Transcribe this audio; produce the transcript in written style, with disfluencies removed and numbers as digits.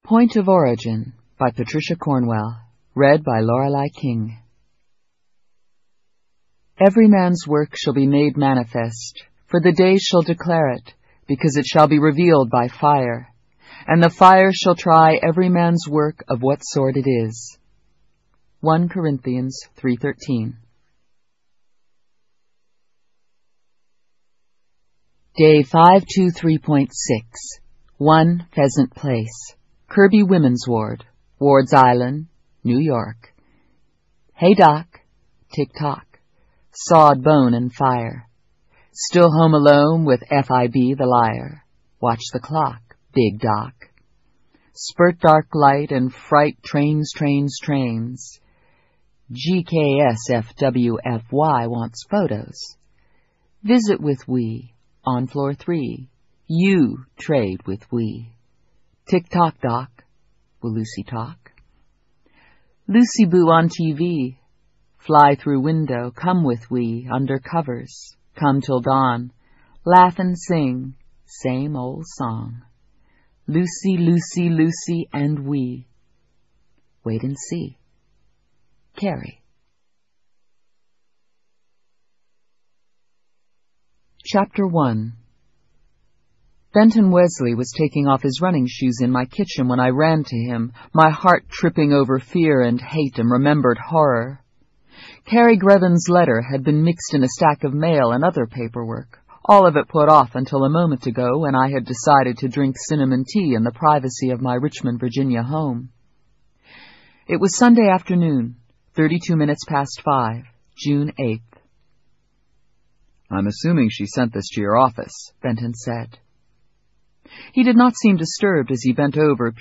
Point of Origin by Patricia Cornwell. Read by Lorelei King. Every man's work shall be made manifest, for the day shall declare it, because it shall be revealed by fire. And the fire shall try every man's work of what sort it is. 1 Corinthians 3:13. Day 523.6. 1 Pheasant Place, Kirby Women's Ward, Ward's Island, New York. Hey Doc, tick-tock, sawed bone and fire. Still home alone with FIB the liar. Watch the clock, Big Doc. Spurt dark light and fright trains. GKSFWFY wants photos. Visit with we on floor 3. You trade with we. Tick-tock, Doc. Will Lucy talk? Lucy Boo on TV. Fly through window, come with we, under covers. Come till dawn. Laugh and sing, same old song. Lucy, Lucy, Lucy, and we. Wait and see. Carrie. Chapter 1. Benton Wesley was taking off his running shoes in my kitchen when I ran to him, my heart tripping over fear and hate and remembered horror. Carrie Greven's letter had been mixed in a stack of mail and other paperwork, all of it put off until a moment ago when I had decided to drink cinnamon tea in the privacy of my Richmond, Virginia home. It was Sunday afternoon, 32 minutes past 5, June 8th. I'm assuming she sent this to your office, Benton said. He did not seem disturbed as he bent over,